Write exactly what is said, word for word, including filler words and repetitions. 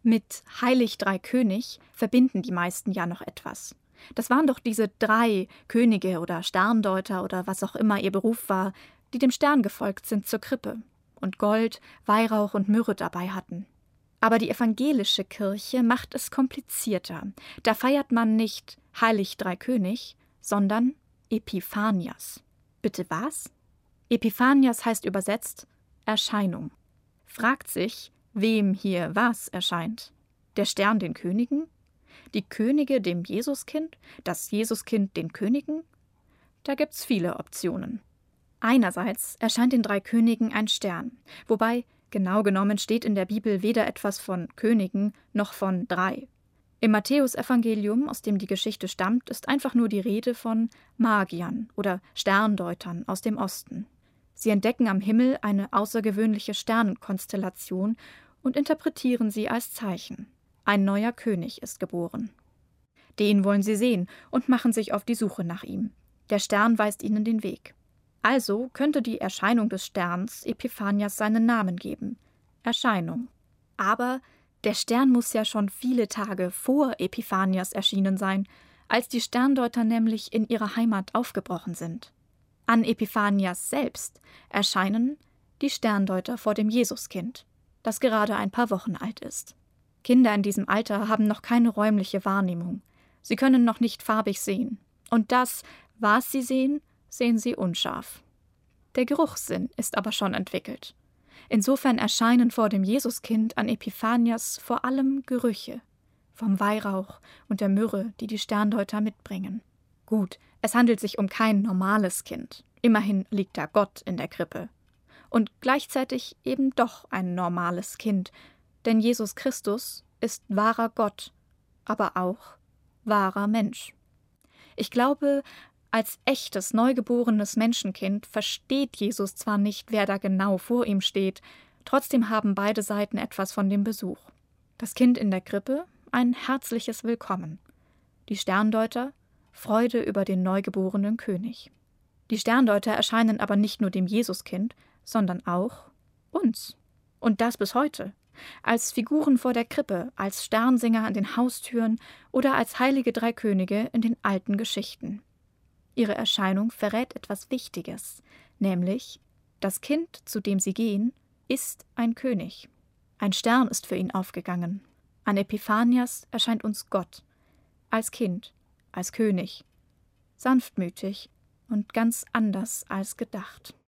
Mit Heilig Drei König verbinden die meisten ja noch etwas. Das waren doch diese drei Könige oder Sterndeuter oder was auch immer ihr Beruf war, die dem Stern gefolgt sind zur Krippe und Gold, Weihrauch und Myrrhe dabei hatten. Aber die evangelische Kirche macht es komplizierter. Da feiert man nicht Heilig Drei König, sondern Epiphanias. Bitte was? Epiphanias heißt übersetzt Erscheinung. Fragt sich, wem hier was erscheint? Der Stern den Königen? Die Könige dem Jesuskind? Das Jesuskind den Königen? Da gibt's viele Optionen. Einerseits erscheint den drei Königen ein Stern, wobei genau genommen steht in der Bibel weder etwas von Königen noch von drei. Im Matthäusevangelium, aus dem die Geschichte stammt, ist einfach nur die Rede von Magiern oder Sterndeutern aus dem Osten. Sie entdecken am Himmel eine außergewöhnliche Sternenkonstellation und interpretieren sie als Zeichen. Ein neuer König ist geboren. Den wollen sie sehen und machen sich auf die Suche nach ihm. Der Stern weist ihnen den Weg. Also könnte die Erscheinung des Sterns Epiphanias seinen Namen geben. Erscheinung. Aber der Stern muss ja schon viele Tage vor Epiphanias erschienen sein, als die Sterndeuter nämlich in ihre Heimat aufgebrochen sind. An Epiphanias selbst erscheinen die Sterndeuter vor dem Jesuskind, das gerade ein paar Wochen alt ist. Kinder in diesem Alter haben noch keine räumliche Wahrnehmung. Sie können noch nicht farbig sehen. Und das, was sie sehen, sehen sie unscharf. Der Geruchssinn ist aber schon entwickelt. Insofern erscheinen vor dem Jesuskind an Epiphanias vor allem Gerüche, vom Weihrauch und der Myrrhe, die die Sterndeuter mitbringen. Gut, es handelt sich um kein normales Kind. Immerhin liegt da Gott in der Krippe. Und gleichzeitig eben doch ein normales Kind, denn Jesus Christus ist wahrer Gott, aber auch wahrer Mensch. Ich glaube, als echtes, neugeborenes Menschenkind versteht Jesus zwar nicht, wer da genau vor ihm steht, trotzdem haben beide Seiten etwas von dem Besuch. Das Kind in der Krippe, ein herzliches Willkommen. Die Sterndeuter, Freude über den neugeborenen König. Die Sterndeuter erscheinen aber nicht nur dem Jesuskind, sondern auch uns. Und das bis heute. Als Figuren vor der Krippe, als Sternsinger an den Haustüren oder als heilige drei Könige in den alten Geschichten. Ihre Erscheinung verrät etwas Wichtiges, nämlich, das Kind, zu dem sie gehen, ist ein König. Ein Stern ist für ihn aufgegangen. An Epiphanias erscheint uns Gott, als Kind, als König, sanftmütig und ganz anders als gedacht.